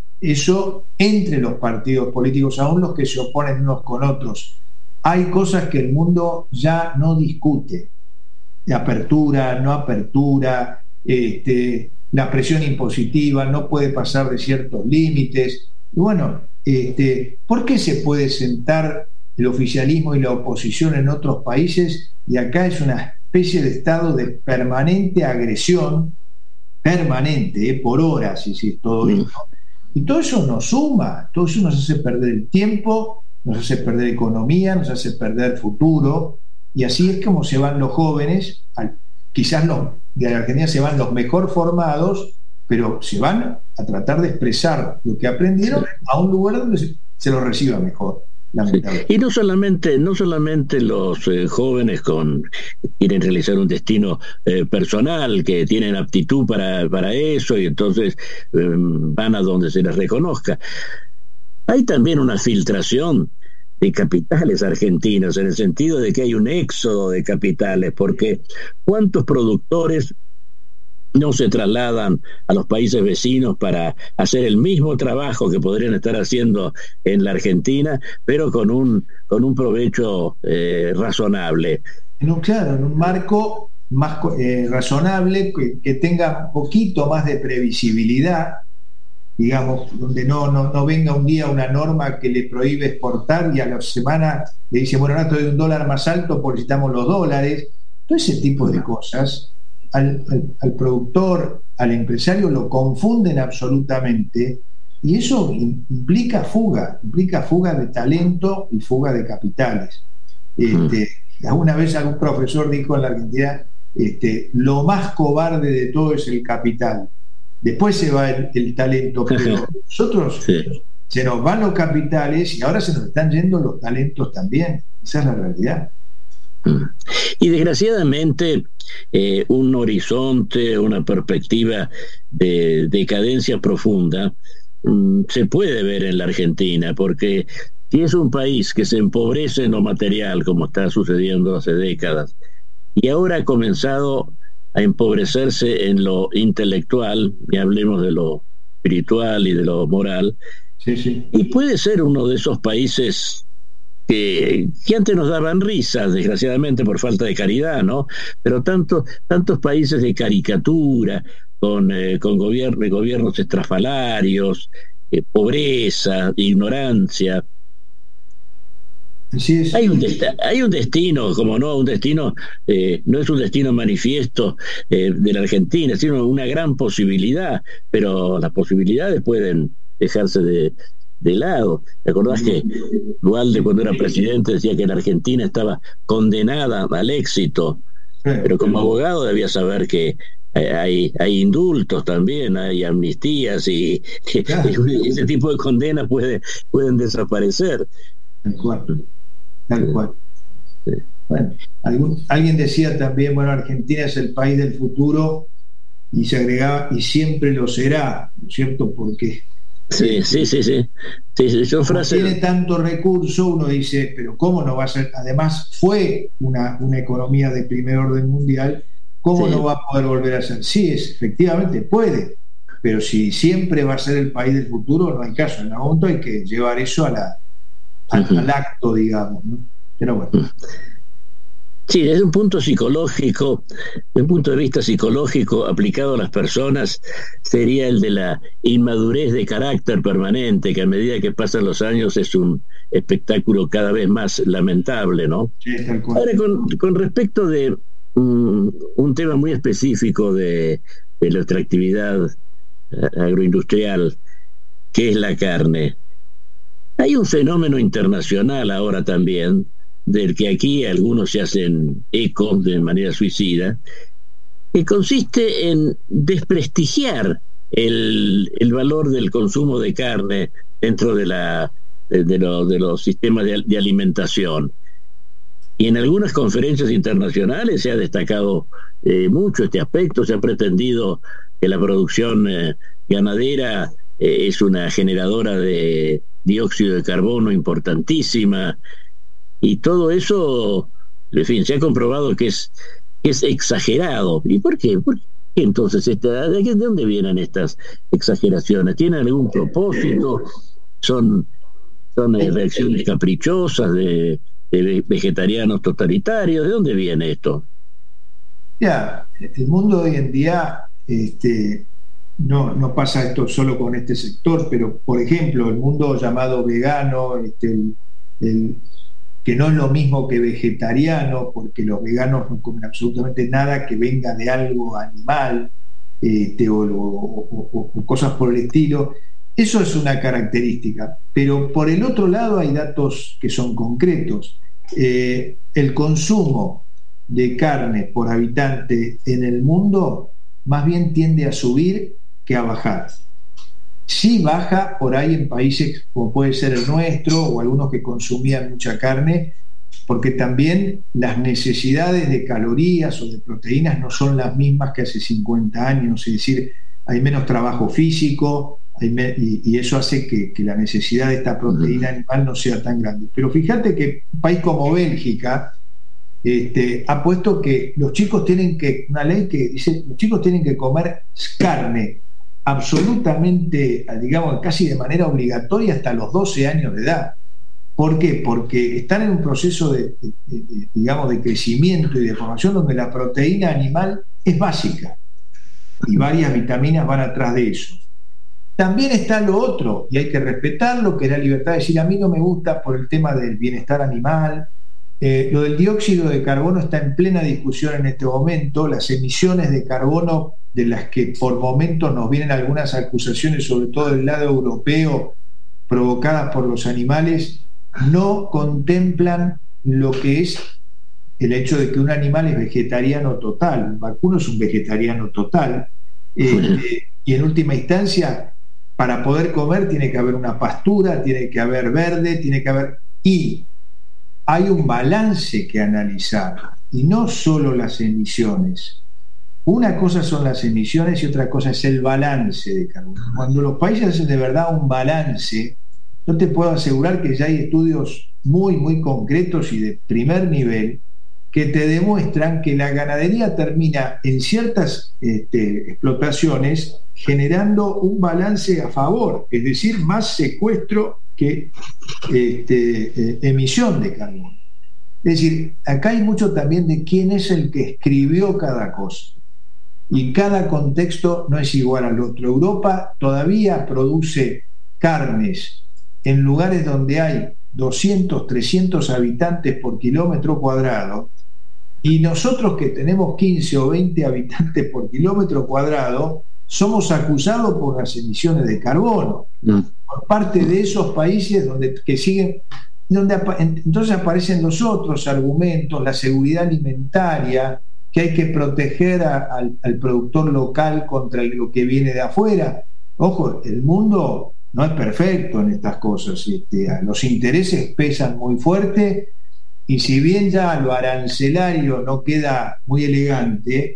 eso entre los partidos políticos, aún los que se oponen unos con otros. Hay cosas que el mundo ya no discute: de apertura, no apertura, este, la presión impositiva no puede pasar de ciertos límites. Y bueno, este, ¿por qué se puede sentar el oficialismo y la oposición en otros países y acá es una especie de estado de permanente agresión, permanente, eh, por horas, y si todo mm. esto? Y todo eso nos suma, todo eso nos hace perder el tiempo, nos hace perder economía, nos hace perder futuro, y así es como se van los jóvenes. Quizás los de la Argentina se van los mejor formados, pero se van a tratar de expresar lo que aprendieron a un lugar donde se, se lo reciba mejor. Sí. Y no solamente no solamente los eh, jóvenes con quieren realizar un destino eh, personal, que tienen aptitud para, para eso, y entonces eh, van a donde se les reconozca. Hay también una filtración de capitales argentinos, en el sentido de que hay un éxodo de capitales, porque ¿cuántos productores no se trasladan a los países vecinos para hacer el mismo trabajo que podrían estar haciendo en la Argentina, pero con un con un provecho eh, razonable? No, claro, en un marco más eh, razonable, que, que tenga un poquito más de previsibilidad, digamos, donde no, no, no venga un día una norma que le prohíbe exportar y a la semana le dice, bueno, ahora te doy un dólar más alto porque necesitamos los dólares. Todo ese tipo de cosas Al, al, al productor, al empresario lo confunden absolutamente, y eso implica fuga, implica fuga de talento y fuga de capitales. Este, alguna vez algún profesor dijo en la Argentina, este, lo más cobarde de todo es el capital, después se va el, el talento, pero nosotros sí. se nos van los capitales y ahora se nos están yendo los talentos también. Esa es la realidad. Y desgraciadamente eh, un horizonte, una perspectiva de decadencia profunda um, se puede ver en la Argentina, porque si es un país que se empobrece en lo material, como está sucediendo hace décadas, y ahora ha comenzado a empobrecerse en lo intelectual, y hablemos de lo espiritual y de lo moral, sí, sí. y puede ser uno de esos países Que, que antes nos daban risas, desgraciadamente por falta de caridad, ¿no? Pero tanto, tantos países de caricatura, con, eh, con gobierno, gobiernos estrafalarios, eh, pobreza, ignorancia. Sí, sí. Hay un, dest- hay un destino, como no, un destino, eh, no es un destino manifiesto eh, de la Argentina, sino una gran posibilidad, pero las posibilidades pueden dejarse de de lado. ¿Te acordás que Duhalde, cuando era presidente, decía que la Argentina estaba condenada al éxito? Pero como abogado debía saber que hay, hay indultos también, hay amnistías, y claro. ese tipo de condenas puede, pueden desaparecer. Tal cual. Tal cual. Sí. Bueno, algún, alguien decía también, bueno, Argentina es el país del futuro, y se agregaba, y siempre lo será, ¿no es cierto? Porque sí, sí, sí, sí, sí, sí son frases. Tiene tanto recurso, uno dice, pero ¿cómo no va a ser? Además fue una, una economía de primer orden mundial, ¿cómo sí. no va a poder volver a ser? Sí, es, efectivamente puede, pero si siempre va a ser el país del futuro, no hay caso. En algún momento hay que llevar eso a la, a, uh-huh. al acto, digamos, ¿no? Pero bueno. Uh-huh. Sí, desde un punto psicológico, desde un punto de vista psicológico aplicado a las personas, sería el de la inmadurez de carácter permanente, que a medida que pasan los años es un espectáculo cada vez más lamentable, ¿no? Sí, tal cual. Ahora, con, con respecto de um, un tema muy específico de, de nuestra actividad agroindustrial, que es la carne, hay un fenómeno internacional ahora también, del que aquí algunos se hacen eco de manera suicida, que consiste en desprestigiar el, el valor del consumo de carne dentro de, la, de, de, lo, de los sistemas de, de alimentación. Y en algunas conferencias internacionales se ha destacado eh, mucho este aspecto, se ha pretendido que la producción eh, ganadera eh, es una generadora de dióxido de carbono importantísima, y todo eso, en fin, se ha comprobado que es, que es exagerado. ¿Y por qué? ¿Por qué entonces? Esta, ¿de dónde vienen estas exageraciones? ¿Tienen algún propósito? ¿Son, son eh, reacciones caprichosas de, de vegetarianos totalitarios? ¿De dónde viene esto? Ya, el mundo hoy en día este, no, no pasa esto solo con este sector, pero por ejemplo, el mundo llamado vegano, este, el, el que no es lo mismo que vegetariano, porque los veganos no comen absolutamente nada que venga de algo animal, este, o, o, o, o cosas por el estilo. Eso es una característica, pero por el otro lado hay datos que son concretos. Eh, el consumo de carne por habitante en el mundo más bien tiende a subir que a bajar. Sí baja por ahí en países como puede ser el nuestro o algunos que consumían mucha carne, porque también las necesidades de calorías o de proteínas no son las mismas que hace cincuenta años, es decir, hay menos trabajo físico hay me- y, y eso hace que, que la necesidad de esta proteína animal no sea tan grande. Pero fíjate que un país como Bélgica este, ha puesto que los chicos tienen que, una ley que dice, los chicos tienen que comer carne absolutamente, digamos, casi de manera obligatoria hasta los doce años de edad. ¿Por qué? Porque están en un proceso de, de, de, digamos, de crecimiento y de formación donde la proteína animal es básica y varias vitaminas van atrás de eso. También está lo otro, y hay que respetarlo, que es la libertad de decir, a mí no me gusta por el tema del bienestar animal. Eh, lo del dióxido de carbono está en plena discusión en este momento. Las emisiones de carbono, de las que por momentos nos vienen algunas acusaciones, sobre todo del lado europeo, provocadas por los animales, no contemplan lo que es el hecho de que un animal es vegetariano total. Un vacuno es un vegetariano total, eh, y en última instancia, para poder comer tiene que haber una pastura, tiene que haber verde, tiene que haber... y hay un balance que analizar, y no solo las emisiones. Una cosa son las emisiones y otra cosa es el balance de carbono. Cuando los países hacen de verdad un balance, yo te puedo asegurar que ya hay estudios muy, muy concretos y de primer nivel que te demuestran que la ganadería termina en ciertas este, explotaciones generando un balance a favor, es decir, más secuestro que este, eh, emisión de carbono. Es decir, acá hay mucho también de quién es el que escribió cada cosa. Y cada contexto no es igual al otro. Europa todavía produce carnes en lugares donde hay doscientos, trescientos habitantes por kilómetro cuadrado, y nosotros que tenemos quince o veinte habitantes por kilómetro cuadrado somos acusados por las emisiones de carbono mm. por parte de esos países donde que siguen, donde entonces aparecen los otros argumentos, la seguridad alimentaria, que hay que proteger a, al, al productor local contra lo que viene de afuera. Ojo, el mundo no es perfecto en estas cosas, este, los intereses pesan muy fuerte, y si bien ya lo arancelario no queda muy elegante,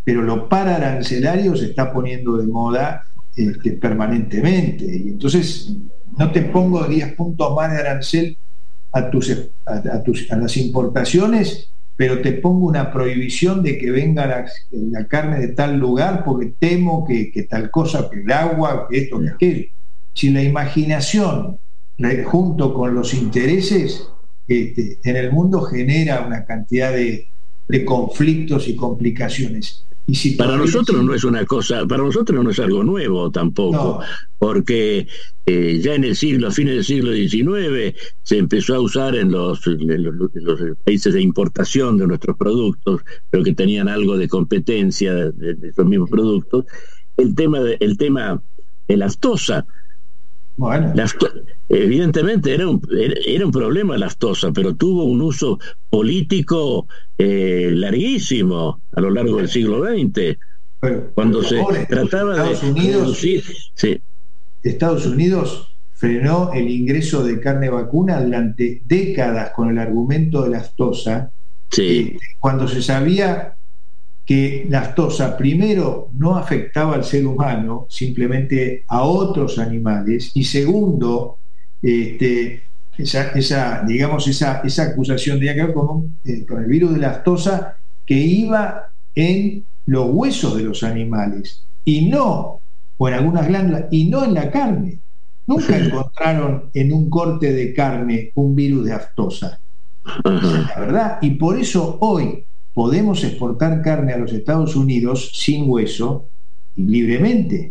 pero lo paraarancelario se está poniendo de moda este, permanentemente. Y entonces no te pongo diez puntos más de arancel a, tus, a, a, tus, a las importaciones, pero te pongo una prohibición de que venga la, la carne de tal lugar porque temo que, que tal cosa, que el agua, que esto, que aquello. Si la imaginación junto con los intereses este, en el mundo genera una cantidad de, de conflictos y complicaciones. Y si para nosotros no es una cosa, para nosotros no es algo nuevo tampoco, no. porque eh, ya en el siglo, a fines del siglo diecinueve, se empezó a usar en los, en los, en los países de importación de nuestros productos, pero que tenían algo de competencia de, de esos mismos productos, el tema de, el tema de la aftosa. Bueno. La, evidentemente era un, era un problema la aftosa, pero tuvo un uso político eh, larguísimo a lo largo del siglo veinte, pero, cuando pero, se pobre, trataba Estados de Unidos, producir, sí. Estados Unidos frenó el ingreso de carne vacuna durante décadas con el argumento de la aftosa, sí. eh, cuando se sabía que la aftosa primero no afectaba al ser humano, simplemente a otros animales, y segundo, este, esa, esa, digamos, esa, esa acusación tenía que ver con, eh, con el virus de la aftosa que iba en los huesos de los animales, y no, o en algunas glándulas, y no en la carne. Nunca encontraron en un corte de carne un virus de aftosa. Esa es la verdad, y por eso hoy podemos exportar carne a los Estados Unidos sin hueso y libremente.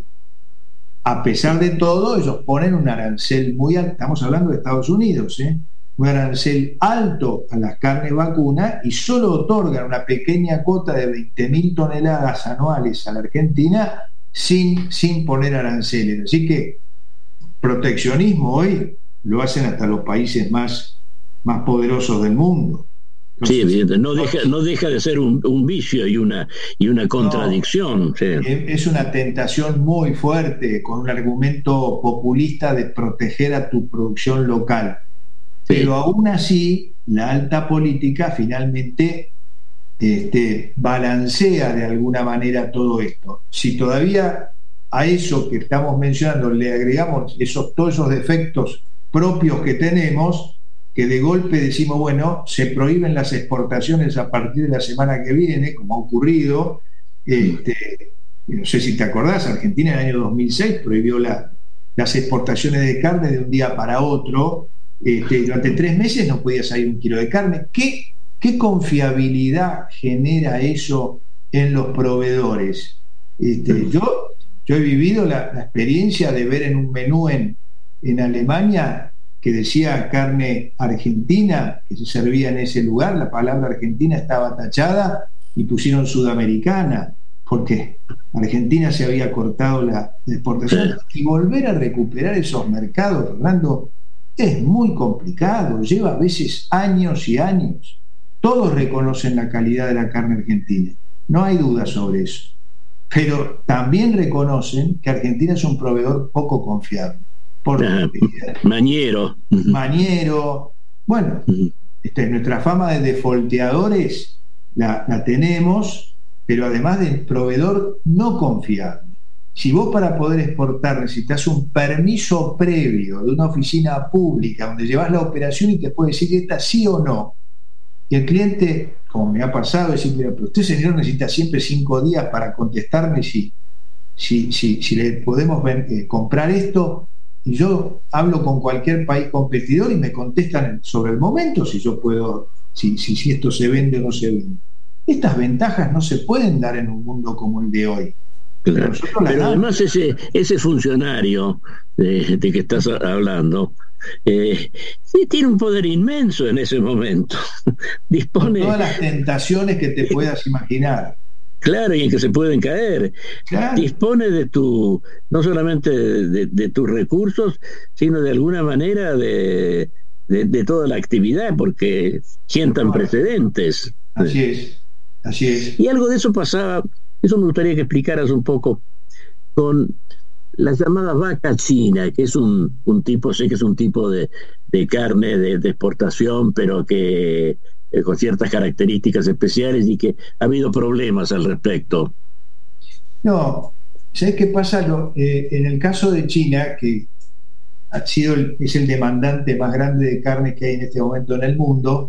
A pesar de todo, ellos ponen un arancel muy alto, estamos hablando de Estados Unidos, ¿eh? un arancel alto a las carnes vacunas y solo otorgan una pequeña cuota de veinte mil toneladas anuales a la Argentina sin, sin poner aranceles. Así que proteccionismo hoy lo hacen hasta los países más, más poderosos del mundo. Sí, evidente. No deja, no deja de ser un, un vicio y una, y una contradicción. No, sí. Es una tentación muy fuerte con un argumento populista de proteger a tu producción local. Sí. Pero aún así, la alta política finalmente este, balancea de alguna manera todo esto. Si todavía a eso que estamos mencionando le agregamos esos, todos esos defectos propios que tenemos, que de golpe decimos, bueno, se prohíben las exportaciones a partir de la semana que viene, como ha ocurrido. Este, no sé si te acordás, Argentina en el año dos mil seis prohibió la, las exportaciones de carne de un día para otro. Este, durante tres meses no podía salir un kilo de carne. ¿Qué, qué confiabilidad genera eso en los proveedores? Este, yo, yo he vivido la, la experiencia de ver en un menú en, en Alemania que decía carne argentina, que se servía en ese lugar, la palabra argentina estaba tachada y pusieron sudamericana, porque Argentina se había cortado la, la exportación. Y volver a recuperar esos mercados, Fernando, es muy complicado, lleva a veces años y años. Todos reconocen la calidad de la carne argentina, no hay duda sobre eso, pero también reconocen que Argentina es un proveedor poco confiable. Por ah, mañero. Mañero. Bueno, este, nuestra fama de defolteadores la, la tenemos, pero además del proveedor no confiable. Si vos para poder exportar necesitas un permiso previo de una oficina pública donde llevas la operación y te puede decir que está sí o no, y el cliente, como me ha pasado, decirle, pero usted señor necesita siempre cinco días para contestarme si, si, si, si le podemos ven, eh, comprar esto. Y yo hablo con cualquier país competidor y me contestan sobre el momento si yo puedo, si, si, si esto se vende o no se vende. Estas ventajas no se pueden dar en un mundo como el de hoy. Claro. Pero, Pero además ese, ese funcionario de, de que estás hablando eh, sí tiene un poder inmenso en ese momento. Dispone con todas las tentaciones que te puedas imaginar. Claro, y en que se pueden caer. Claro. Dispone de tu, no solamente de, de, de tus recursos, sino de alguna manera de, de, de toda la actividad, porque sientan bueno, precedentes. Así es, así es. Y algo de eso pasaba, eso me gustaría que explicaras un poco, con la llamada vaca china, que es un, un tipo, sé que es un tipo de, de carne de, de exportación, pero que con ciertas características especiales y que ha habido problemas al respecto. No, ¿sabes qué pasa? Lo, eh, en el caso de China, que ha sido el, es el demandante más grande de carne que hay en este momento en el mundo,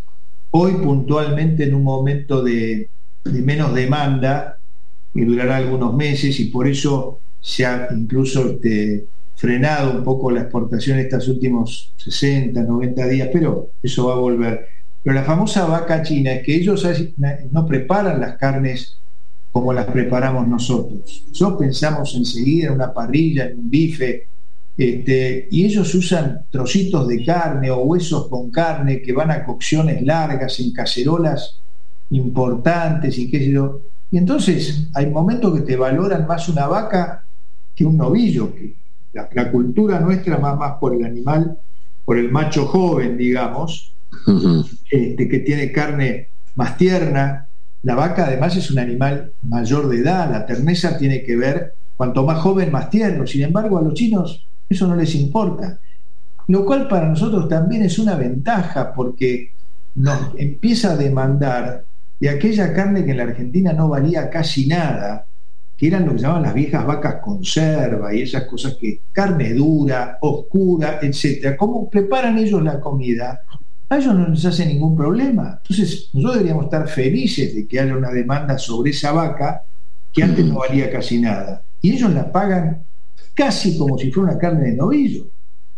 hoy puntualmente en un momento de, de menos demanda, que durará algunos meses, y por eso se ha incluso este, frenado un poco la exportación estos últimos sesenta, noventa días, pero eso va a volver. Pero la famosa vaca china es que ellos no preparan las carnes como las preparamos nosotros. Nosotros pensamos enseguida en una parrilla, en un bife, este, y ellos usan trocitos de carne o huesos con carne que van a cocciones largas en cacerolas importantes y qué sé yo. Y entonces hay momentos que te valoran más una vaca que un novillo, que la, la cultura nuestra va más por el animal, por el macho joven, digamos, uh-huh. este, que tiene carne más tierna. La vaca además es un animal mayor de edad, la terneza tiene que ver, cuanto más joven, más tierno. Sin embargo, a los chinos eso no les importa, lo cual para nosotros también es una ventaja, porque nos empieza a demandar de aquella carne que en la Argentina no valía casi nada, que eran lo que llamaban las viejas vacas conserva y esas cosas, que carne dura, oscura, etcétera. ¿Cómo preparan ellos la comida? A ellos no les hace ningún problema. Entonces nosotros deberíamos estar felices de que haya una demanda sobre esa vaca que antes no valía casi nada, y ellos la pagan casi como si fuera una carne de novillo.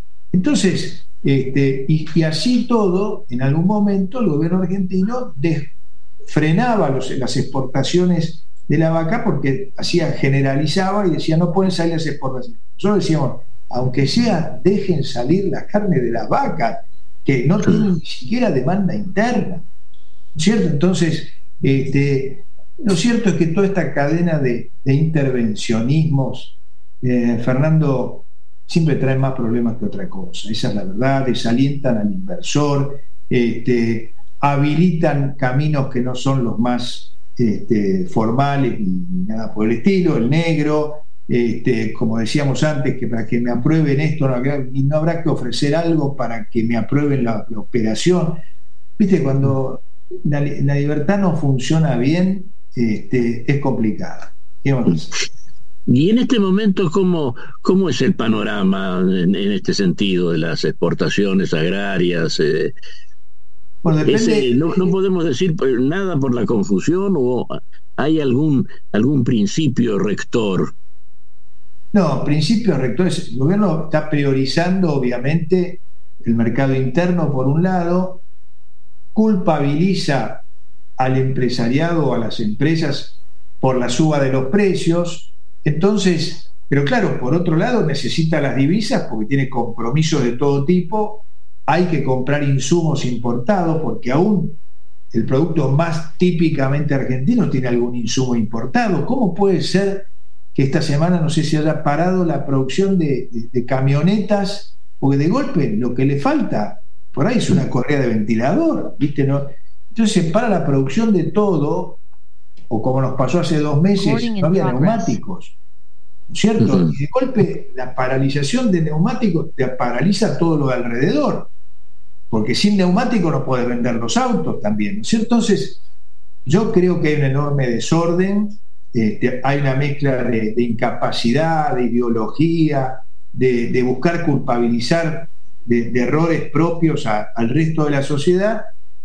Entonces este, y, y así todo, en algún momento el gobierno argentino des, frenaba los, las exportaciones de la vaca, porque hacía, generalizaba y decía no pueden salir las exportaciones. Nosotros decíamos, aunque sea, dejen salir las carnes de las vacas, que no tienen ni siquiera demanda interna, ¿cierto? Entonces, este, lo cierto es que toda esta cadena de, de intervencionismos, eh, Fernando, siempre trae más problemas que otra cosa. Esa es la verdad. Desalientan al inversor, este, habilitan caminos que no son los más este, formales ni nada por el estilo, el negro. Este, como decíamos antes, que para que me aprueben esto no habrá, y no habrá que ofrecer algo para que me aprueben la, la operación. Viste, cuando la, la libertad no funciona bien, este, es complicada. ¿Qué vamos a hacer? Y en este momento, ¿cómo, cómo es el panorama en, en este sentido de las exportaciones agrarias? Eh, bueno, depende, ese, no, no podemos decir nada por la confusión, o hay algún, algún principio rector. No, principios rectores. El gobierno está priorizando, obviamente, el mercado interno por un lado, culpabiliza al empresariado o a las empresas por la suba de los precios. Entonces, pero claro, por otro lado necesita las divisas porque tiene compromisos de todo tipo, hay que comprar insumos importados porque aún el producto más típicamente argentino tiene algún insumo importado. ¿Cómo puede ser que esta semana no sé si haya parado la producción de, de, de camionetas? Porque de golpe lo que le falta por ahí es una correa de ventilador, ¿viste? ¿No? Entonces se para la producción de todo, o como nos pasó hace dos meses, no había neumáticos, ¿cierto? Uh-huh. Y de golpe la paralización de neumáticos te paraliza todo lo de alrededor, porque sin neumáticos no puedes vender los autos también, ¿no es cierto? Entonces yo creo que hay un enorme desorden. Este, hay una mezcla de, de incapacidad, de ideología, de, de buscar culpabilizar de, de errores propios a, al resto de la sociedad,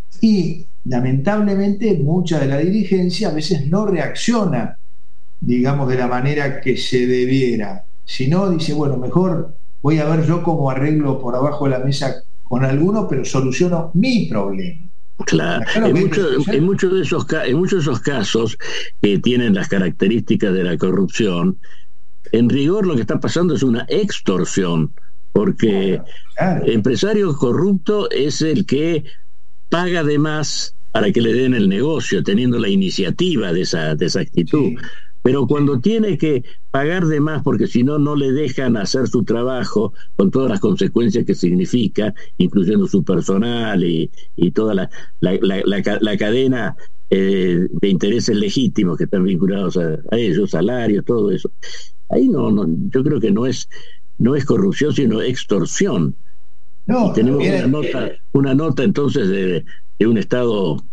y lamentablemente mucha de la dirigencia a veces no reacciona, digamos, de la manera que se debiera, sino dice, bueno, mejor voy a ver yo cómo arreglo por abajo de la mesa con alguno, pero soluciono mi problema. Claro, en muchos en mucho de esos en muchos de esos casos que tienen las características de la corrupción, en rigor lo que está pasando es una extorsión, porque claro, claro. El empresario corrupto es el que paga de más para que le den el negocio, teniendo la iniciativa de esa de esa actitud. Sí. Pero cuando tiene que pagar de más, porque si no, no le dejan hacer su trabajo, con todas las consecuencias que significa, incluyendo su personal y, y toda la, la, la, la, la cadena eh, de intereses legítimos que están vinculados a, a ellos, salarios, todo eso. Ahí no, no, yo creo que no es, no es corrupción, sino extorsión. No, y tenemos una nota, una nota entonces de, de un Estado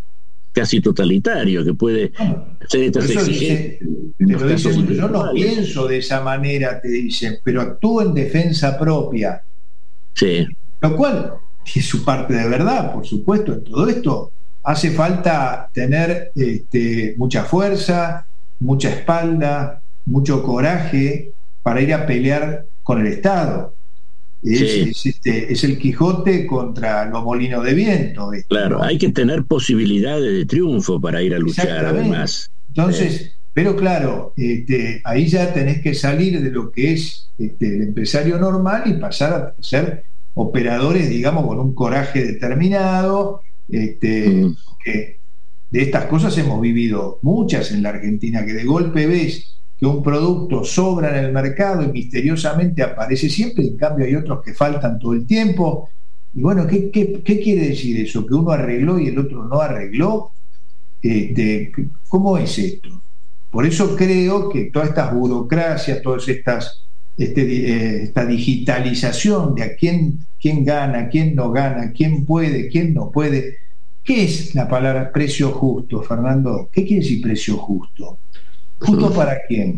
casi totalitario que puede hacer estas exigencias. Te lo dicen, yo no pienso de esa manera, te dicen, pero actúo en defensa propia. Sí. Lo cual tiene su parte de verdad, por supuesto, en todo esto. Hace falta tener este, mucha fuerza, mucha espalda, mucho coraje para ir a pelear con el Estado. Es, sí. es, este, es el Quijote contra los molinos de viento. Esto, claro, ¿no? Hay que tener posibilidades de triunfo para ir a luchar, además. Entonces, eh. pero claro, este, ahí ya tenés que salir de lo que es este, el empresario normal y pasar a ser operadores, digamos, con un coraje determinado. Este, mm. que de estas cosas hemos vivido muchas en la Argentina, que de golpe ves que un producto sobra en el mercado y misteriosamente aparece siempre, en cambio hay otros que faltan todo el tiempo. Y bueno, ¿qué, qué, qué quiere decir eso? ¿Que uno arregló y el otro no arregló? Este, ¿Cómo es esto? Por eso creo que todas estas burocracias, todas estas este, eh, esta digitalización de a quién, quién gana, quién no gana, quién puede, quién no puede. ¿Qué es la palabra precio justo, Fernando? ¿Qué quiere decir precio justo? ¿Justo para quién?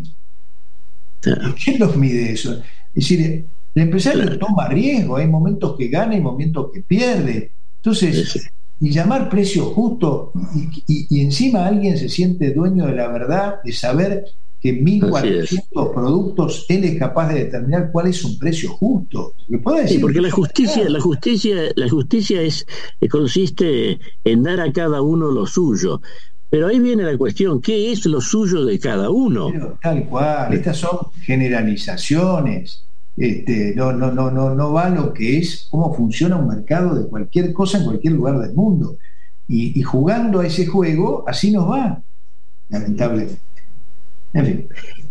¿Quién los mide eso? Es decir, el empresario toma riesgo, hay momentos que gana y momentos que pierde. Entonces, y llamar precio justo, y, y, y encima alguien se siente dueño de la verdad, de saber que en mil cuatrocientos productos él es capaz de determinar cuál es un precio justo. Sí, porque la justicia, la justicia, la justicia es consiste en dar a cada uno lo suyo. Pero ahí viene la cuestión, ¿qué es lo suyo de cada uno? Pero, tal cual, estas son generalizaciones. Este, no, no, no, no, no va lo que es cómo funciona un mercado de cualquier cosa en cualquier lugar del mundo. Y, y jugando a ese juego, así nos va, lamentablemente. En fin.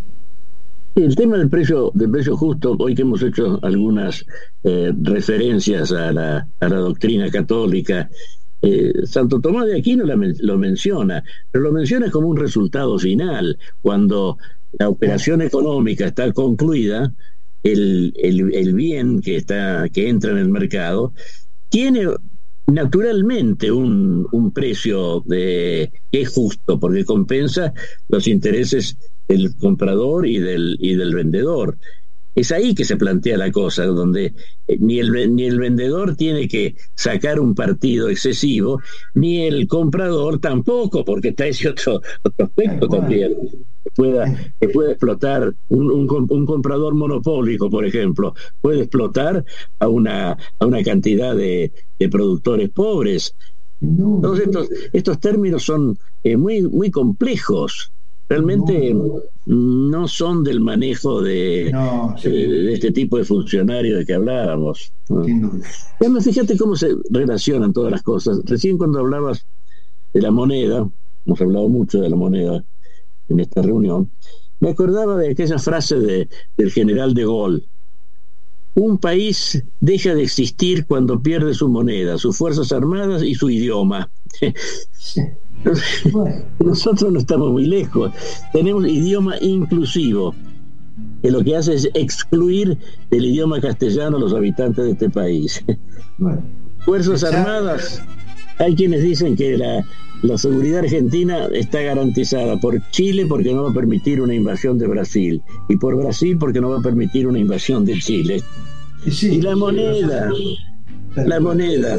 El tema del precio del precio justo, hoy que hemos hecho algunas eh, referencias a la, a la doctrina católica, eh, Santo Tomás de Aquino la, lo menciona, pero lo menciona como un resultado final. Cuando la operación económica está concluida, el, el, el bien que está que entra en el mercado tiene naturalmente un, un precio de, que es justo, porque compensa los intereses del comprador y del, y del vendedor. Es ahí que se plantea la cosa, donde ni el, ni el vendedor tiene que sacar un partido excesivo, ni el comprador tampoco, porque está ese otro, otro aspecto también. Que pueda, que pueda explotar un, un, un comprador monopólico, por ejemplo, puede explotar a una, a una cantidad de, de productores pobres. Entonces estos, estos términos son eh, muy, muy complejos. Realmente no son del manejo de, no, sí. de, de este tipo de funcionarios de que hablábamos, ¿no? Sin duda. Además, fíjate cómo se relacionan todas las cosas. Recién cuando hablabas de la moneda, hemos hablado mucho de la moneda en esta reunión, me acordaba de aquella frase de, del general de Gaulle: un país deja de existir cuando pierde su moneda, sus fuerzas armadas y su idioma. Sí. Bueno. Nosotros no estamos muy lejos. Tenemos idioma inclusivo, que lo que hace es excluir del idioma castellano a los habitantes de este país. Bueno. Fuerzas Armadas, hay quienes dicen que la, la seguridad argentina está garantizada por Chile porque no va a permitir una invasión de Brasil, y por Brasil porque no va a permitir una invasión de Chile. Sí, y la moneda, sí, la moneda.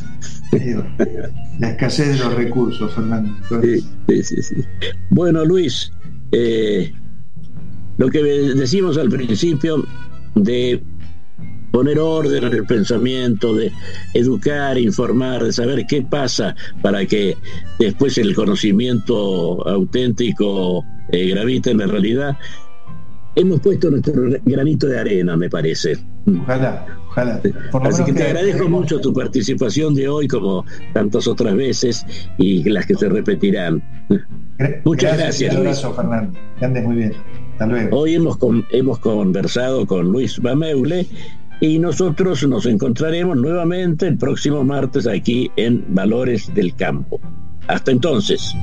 La escasez de los recursos, Fernando. Sí, sí, sí, sí. Bueno, Luis, eh, lo que decimos al principio de poner orden en el pensamiento, de educar, informar, de saber qué pasa para que después el conocimiento auténtico eh, gravite en la realidad. Hemos puesto nuestro granito de arena, me parece. Ojalá, ojalá. Por Así que te que agradezco queremos... mucho tu participación de hoy, como tantas otras veces, y las que se repetirán. Gra- Muchas gracias. Un gracias, abrazo, Fernando. Que andes muy bien. Hasta luego. Hoy hemos, con, hemos conversado con Luis Bameule y nosotros nos encontraremos nuevamente el próximo martes aquí en Valores del Campo. Hasta entonces.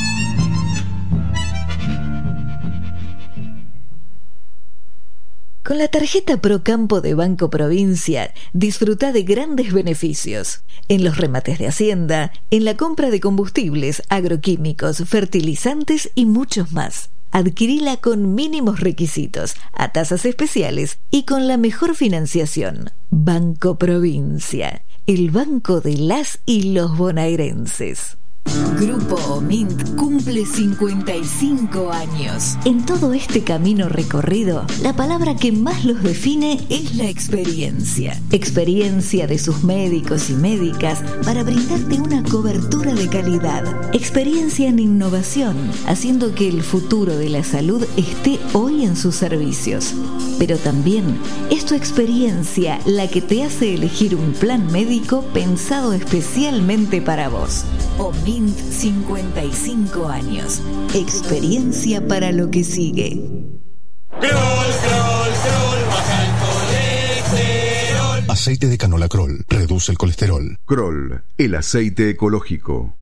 Con Con la tarjeta Procampo de Banco Provincia, disfruta de grandes beneficios. En los remates de Hacienda, en la compra de combustibles, agroquímicos, fertilizantes y muchos más. Adquirila con mínimos requisitos, a tasas especiales y con la mejor financiación. Banco Provincia, el banco de las y los bonaerenses. Grupo Omint cumple cincuenta y cinco años. En todo este camino recorrido, la palabra que más los define es la experiencia. Experiencia de sus médicos y médicas para brindarte una cobertura de calidad. Experiencia en innovación, haciendo que el futuro de la salud esté hoy en sus servicios. Pero también es tu experiencia la que te hace elegir un plan médico pensado especialmente para vos. Omint cincuenta y cinco años. Experiencia para lo que sigue. Crol, crol, crol, baja el colesterol. Aceite de canola Crol reduce el colesterol. Crol, el aceite ecológico.